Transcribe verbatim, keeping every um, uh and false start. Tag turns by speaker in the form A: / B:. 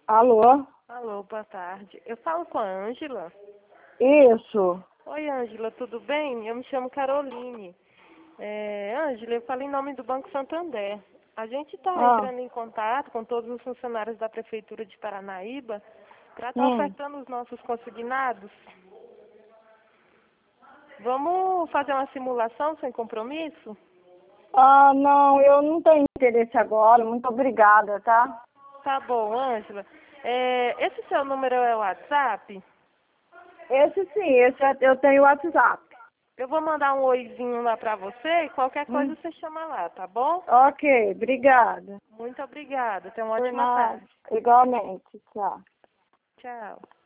A: Alô?
B: Alô, boa tarde. Eu falo com a Ângela.
A: Isso.
B: Oi, Ângela, tudo bem? Eu me chamo Caroline. É, Ângela, eu falo em nome do Banco Santander. A gente está
A: Ah,
B: entrando em contato com todos os funcionários da Prefeitura de Paranaíba para estar
A: hum.
B: ofertando os nossos consignados. Vamos fazer uma simulação sem compromisso?
A: Ah, não, eu não tenho interesse agora. Muito obrigada, tá?
B: Tá bom, Ângela. É, esse seu número é o WhatsApp?
A: Esse sim, esse é- eu tenho WhatsApp.
B: Eu vou mandar um oizinho lá para você e qualquer coisa
A: Hum.
B: você chama lá, tá bom?
A: Ok, obrigada.
B: Muito obrigada. Tenha uma
A: Por
B: ótima
A: nada.
B: tarde.
A: Igualmente, tchau.
B: Tchau.